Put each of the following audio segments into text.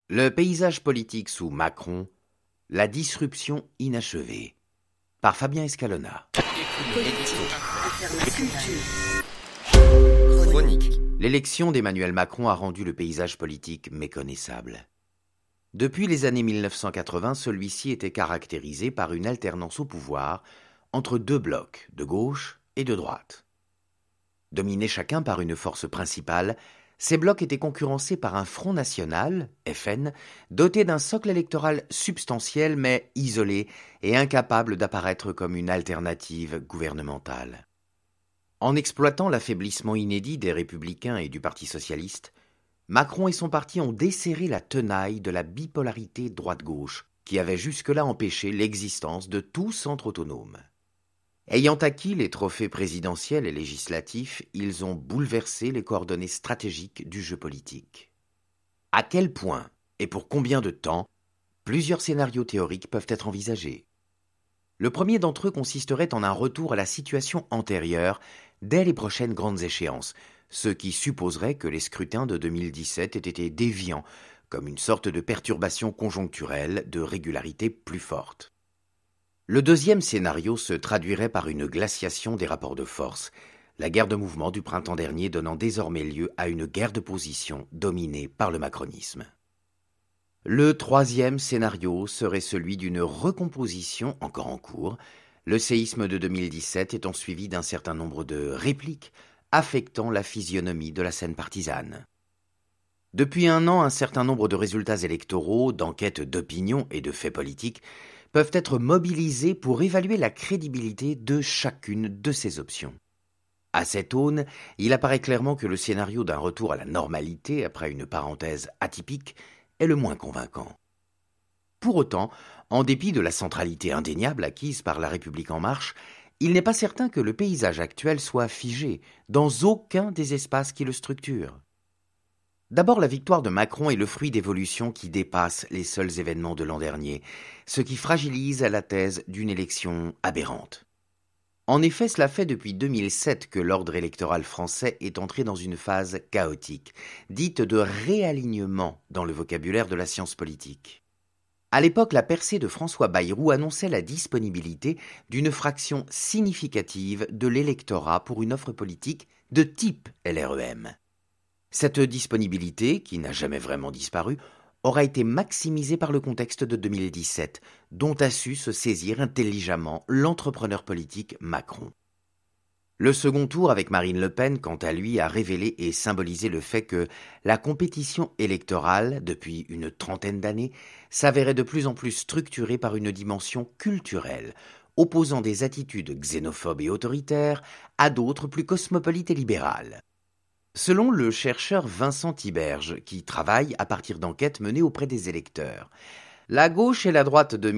Le paysage politique sous Macron, la disruption inachevée, par Fabien Escalona. Chronique. L'élection d'Emmanuel Macron a rendu le paysage politique méconnaissable. Depuis les années 1980, celui-ci était caractérisé par une alternance au pouvoir entre deux blocs, de gauche et de droite. Dominés chacun par une force principale, ces blocs étaient concurrencés par un Front national, FN, doté d'un socle électoral substantiel mais isolé et incapable d'apparaître comme une alternative gouvernementale. En exploitant l'affaiblissement inédit des Républicains et du Parti socialiste, Macron et son parti ont desserré la tenaille de la bipolarité droite-gauche, qui avait jusque-là empêché l'existence de tout centre autonome. Ayant acquis les trophées présidentiels et législatifs, ils ont bouleversé les coordonnées stratégiques du jeu politique. À quel point et pour combien de temps, plusieurs scénarios théoriques peuvent être envisagés. Le premier d'entre eux consisterait en un retour à la situation antérieure dès les prochaines grandes échéances, ce qui supposerait que les scrutins de 2017 aient été déviants, comme une sorte de perturbation conjoncturelle de régularité plus forte. Le deuxième scénario se traduirait par une glaciation des rapports de force, la guerre de mouvement du printemps dernier donnant désormais lieu à une guerre de position dominée par le macronisme. Le troisième scénario serait celui d'une recomposition encore en cours, le séisme de 2017 étant suivi d'un certain nombre de répliques affectant la physionomie de la scène partisane. Depuis un an, un certain nombre de résultats électoraux, d'enquêtes d'opinion et de faits politiques peuvent être mobilisés pour évaluer la crédibilité de chacune de ces options. À cette aune, il apparaît clairement que le scénario d'un retour à la normalité après une parenthèse atypique est le moins convaincant. Pour autant, en dépit de la centralité indéniable acquise par La République En Marche, il n'est pas certain que le paysage actuel soit figé dans aucun des espaces qui le structurent. D'abord, la victoire de Macron est le fruit d'évolutions qui dépassent les seuls événements de l'an dernier, ce qui fragilise la thèse d'une élection aberrante. En effet, cela fait depuis 2007 que l'ordre électoral français est entré dans une phase chaotique, dite de réalignement dans le vocabulaire de la science politique. À l'époque, la percée de François Bayrou annonçait la disponibilité d'une fraction significative de l'électorat pour une offre politique de type LREM. Cette disponibilité, qui n'a jamais vraiment disparu, aura été maximisée par le contexte de 2017, dont a su se saisir intelligemment l'entrepreneur politique Macron. Le second tour avec Marine Le Pen, quant à lui, a révélé et symbolisé le fait que la compétition électorale, depuis une trentaine d'années, s'avérait de plus en plus structurée par une dimension culturelle, opposant des attitudes xénophobes et autoritaires à d'autres plus cosmopolites et libérales. Selon le chercheur Vincent Tiberge, qui travaille à partir d'enquêtes menées auprès des électeurs, la gauche et la droite de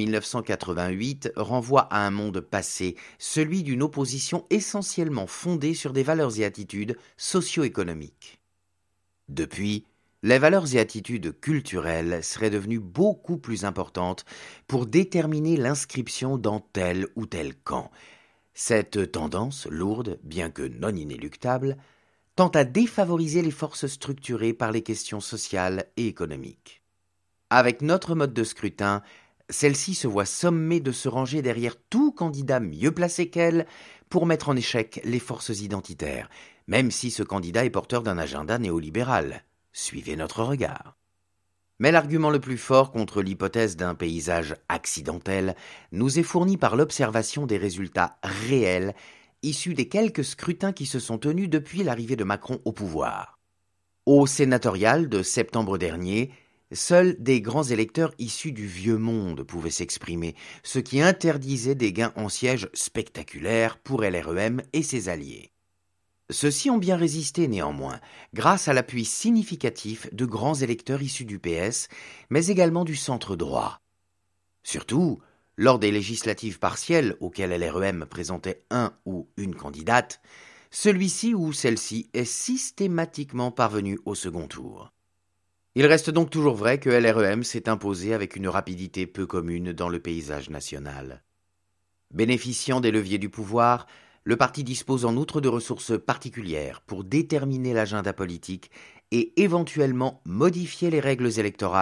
1988 renvoient à un monde passé, celui d'une opposition essentiellement fondée sur des valeurs et attitudes socio-économiques. Depuis, les valeurs et attitudes culturelles seraient devenues beaucoup plus importantes pour déterminer l'inscription dans tel ou tel camp. Cette tendance, lourde, bien que non inéluctable, tend à défavoriser les forces structurées par les questions sociales et économiques. Avec notre mode de scrutin, celle-ci se voit sommée de se ranger derrière tout candidat mieux placé qu'elle pour mettre en échec les forces identitaires, même si ce candidat est porteur d'un agenda néolibéral. Suivez notre regard. Mais l'argument le plus fort contre l'hypothèse d'un paysage accidentel nous est fourni par l'observation des résultats réels issus des quelques scrutins qui se sont tenus depuis l'arrivée de Macron au pouvoir. Au sénatorial de septembre dernier, seuls des grands électeurs issus du vieux monde pouvaient s'exprimer, ce qui interdisait des gains en sièges spectaculaires pour LREM et ses alliés. Ceux-ci ont bien résisté néanmoins, grâce à l'appui significatif de grands électeurs issus du PS, mais également du centre droit. Surtout, lors des législatives partielles auxquelles LREM présentait un ou une candidate, celui-ci ou celle-ci est systématiquement parvenu au second tour. Il reste donc toujours vrai que LREM s'est imposé avec une rapidité peu commune dans le paysage national. Bénéficiant des leviers du pouvoir, le parti dispose en outre de ressources particulières pour déterminer l'agenda politique et éventuellement modifier les règles électorales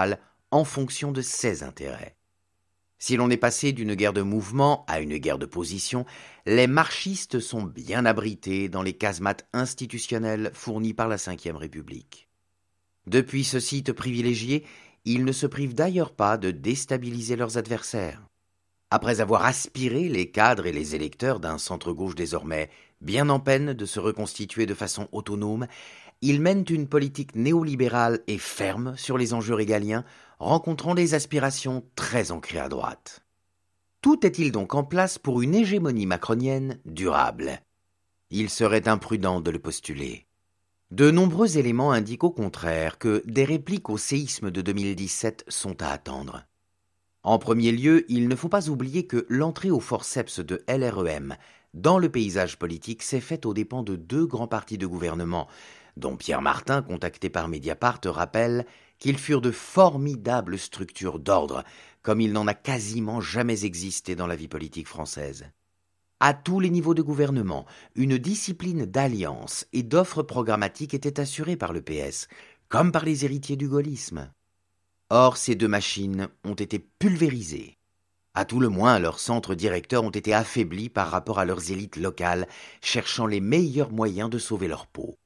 en fonction de ses intérêts. Si l'on est passé d'une guerre de mouvement à une guerre de position, les marxistes sont bien abrités dans les casemates institutionnelles fournies par la Ve République. Depuis ce site privilégié, ils ne se privent d'ailleurs pas de déstabiliser leurs adversaires. Après avoir aspiré les cadres et les électeurs d'un centre-gauche désormais bien en peine de se reconstituer de façon autonome, ils mènent une politique néolibérale et ferme sur les enjeux régaliens, rencontrant des aspirations très ancrées à droite. Tout est-il donc en place pour une hégémonie macronienne durable? Il serait imprudent de le postuler. De nombreux éléments indiquent au contraire que des répliques au séisme de 2017 sont à attendre. En premier lieu, il ne faut pas oublier que l'entrée au forceps de LREM dans le paysage politique s'est faite aux dépens de deux grands partis de gouvernement, dont Pierre Martin, contacté par Mediapart, rappelle qu'ils furent de formidables structures d'ordre, comme il n'en a quasiment jamais existé dans la vie politique française. À tous les niveaux de gouvernement, une discipline d'alliance et d'offres programmatiques était assurée par le PS, comme par les héritiers du gaullisme. Or, ces deux machines ont été pulvérisées. À tout le moins, leurs centres directeurs ont été affaiblis par rapport à leurs élites locales, cherchant les meilleurs moyens de sauver leur peau.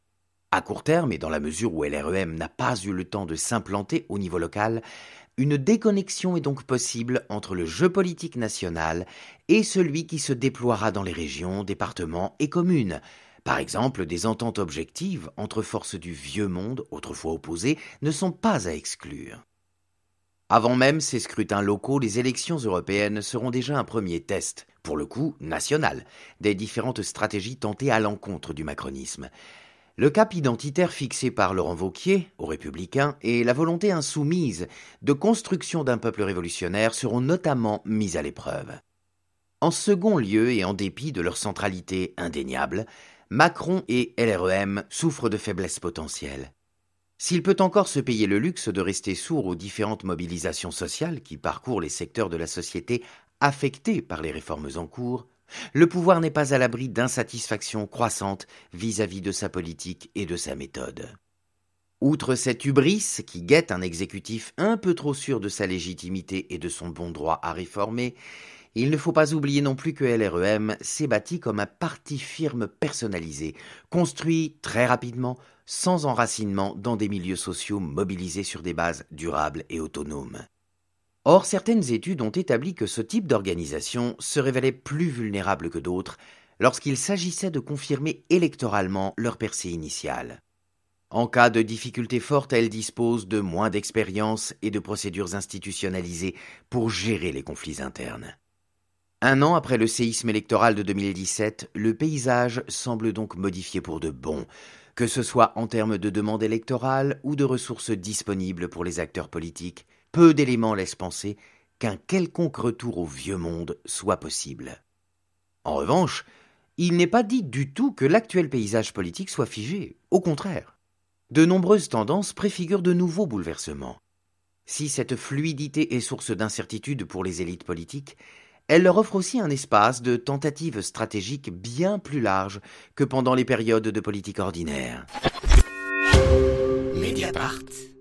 À court terme, et dans la mesure où LREM n'a pas eu le temps de s'implanter au niveau local, une déconnexion est donc possible entre le jeu politique national et celui qui se déploiera dans les régions, départements et communes. Par exemple, des ententes objectives entre forces du vieux monde, autrefois opposées, ne sont pas à exclure. Avant même ces scrutins locaux, les élections européennes seront déjà un premier test, pour le coup national, des différentes stratégies tentées à l'encontre du macronisme. Le cap identitaire fixé par Laurent Wauquiez, aux Républicains, et la volonté insoumise de construction d'un peuple révolutionnaire seront notamment mises à l'épreuve. En second lieu, et en dépit de leur centralité indéniable, Macron et LREM souffrent de faiblesses potentielles. S'il peut encore se payer le luxe de rester sourd aux différentes mobilisations sociales qui parcourent les secteurs de la société affectés par les réformes en cours, le pouvoir n'est pas à l'abri d'insatisfaction croissante vis-à-vis de sa politique et de sa méthode. Outre cette hubris qui guette un exécutif un peu trop sûr de sa légitimité et de son bon droit à réformer, il ne faut pas oublier non plus que LREM s'est bâti comme un parti firme personnalisé, construit très rapidement, sans enracinement dans des milieux sociaux mobilisés sur des bases durables et autonomes. Or, certaines études ont établi que ce type d'organisation se révélait plus vulnérable que d'autres lorsqu'il s'agissait de confirmer électoralement leur percée initiale. En cas de difficultés fortes, elle dispose de moins d'expérience et de procédures institutionnalisées pour gérer les conflits internes. Un an après le séisme électoral de 2017, le paysage semble donc modifié pour de bon, que ce soit en termes de demande électorale ou de ressources disponibles pour les acteurs politiques. Peu d'éléments laissent penser qu'un quelconque retour au vieux monde soit possible. En revanche, il n'est pas dit du tout que l'actuel paysage politique soit figé, au contraire. De nombreuses tendances préfigurent de nouveaux bouleversements. Si cette fluidité est source d'incertitude pour les élites politiques, elle leur offre aussi un espace de tentatives stratégiques bien plus large que pendant les périodes de politique ordinaire. Mediapart.